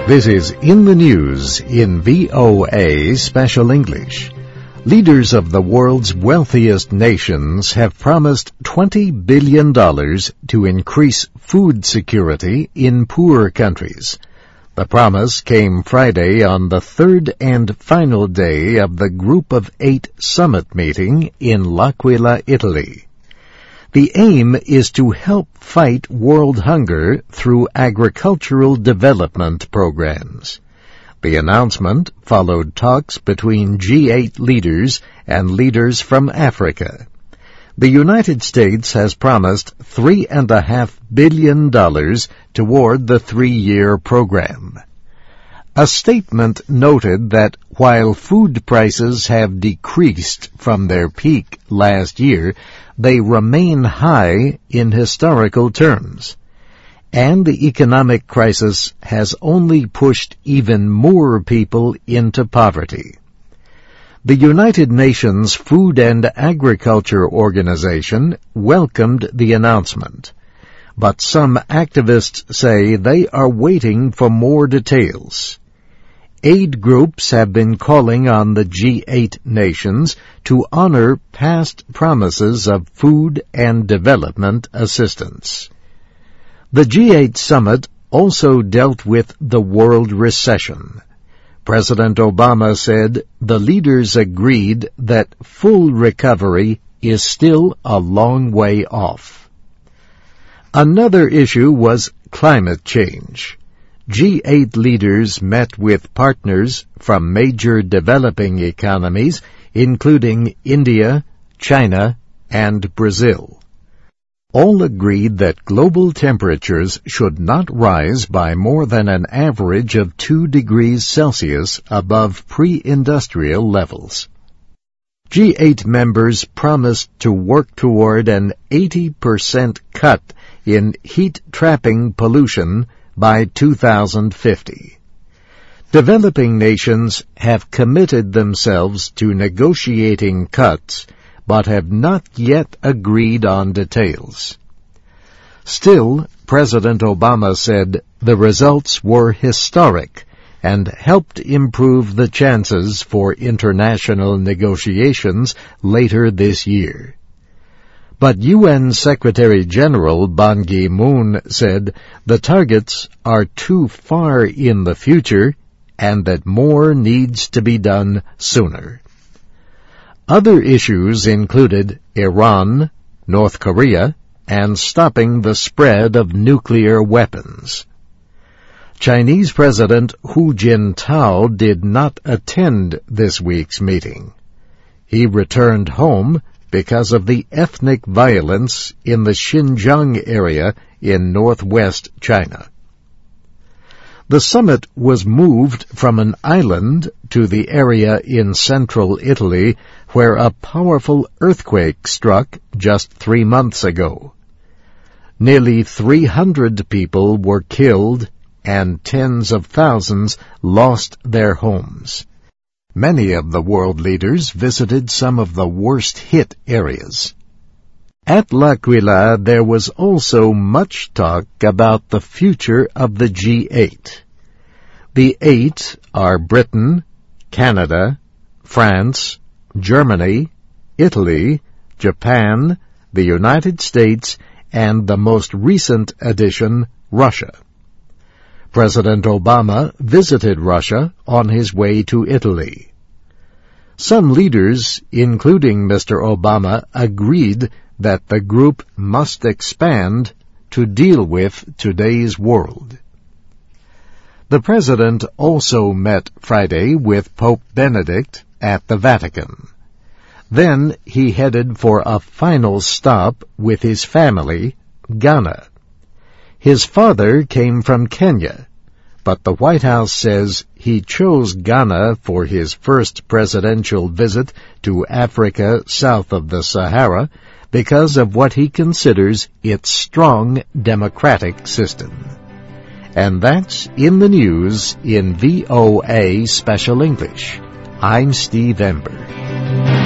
This is In the News in VOA Special English. Leaders of the world's wealthiest nations have promised $20 billion to increase food security in poor countries. The promise came Friday on the third and final day of the Group of 8 summit meeting in L'Aquila, Italy. The aim is to help fight world hunger through agricultural development programs. The announcement followed talks between G8 leaders and leaders from Africa. The United States has promised $3.5 billion toward the 3-year program. A statement noted that while food prices have decreased from their peak last year, they remain high in historical terms. And the economic crisis has only pushed even more people into poverty. The United Nations Food and Agriculture Organization welcomed the announcement, but some activists say they are waiting for more details. Aid groups have been calling on the G8 nations to honor past promises of food and development assistance. The G8 summit also dealt with the world recession. President Obama said the leaders agreed that full recovery is still a long way off. Another issue was climate change. G8 leaders met with partners from major developing economies, including India, China, and Brazil. All agreed that global temperatures should not rise by more than an average of 2 degrees Celsius above pre-industrial levels. G8 members promised to work toward an 80% cut in heat-trapping pollution by 2050. Developing nations have committed themselves to negotiating cuts, but have not yet agreed on details. Still, President Obama said the results were historic and helped improve the chances for international negotiations later this year. But UN Secretary-General Ban Ki-moon said the targets are too far in the future and that more needs to be done sooner. Other issues included Iran, North Korea, and stopping the spread of nuclear weapons. Chinese President Hu Jintao did not attend this week's meeting. He returned home because of the ethnic violence in the Xinjiang area in northwest China. The summit was moved from an island to the area in central Italy where a powerful earthquake struck just 3 months ago. Nearly 300 people were killed and tens of thousands lost their homes. Many of the world leaders visited some of the worst-hit areas. At L'Aquila, there was also much talk about the future of the G8. The 8 are Britain, Canada, France, Germany, Italy, Japan, the United States, and the most recent addition, Russia. President Obama visited Russia on his way to Italy. Some leaders, including Mr. Obama, agreed that the group must expand to deal with today's world. The president also met Friday with Pope Benedict at the Vatican. Then he headed for a final stop with his family, Ghana. His father came from Kenya, but the White House says he chose Ghana for his first presidential visit to Africa south of the Sahara because of what he considers its strong democratic system. And that's In the News in VOA Special English. I'm Steve Ember.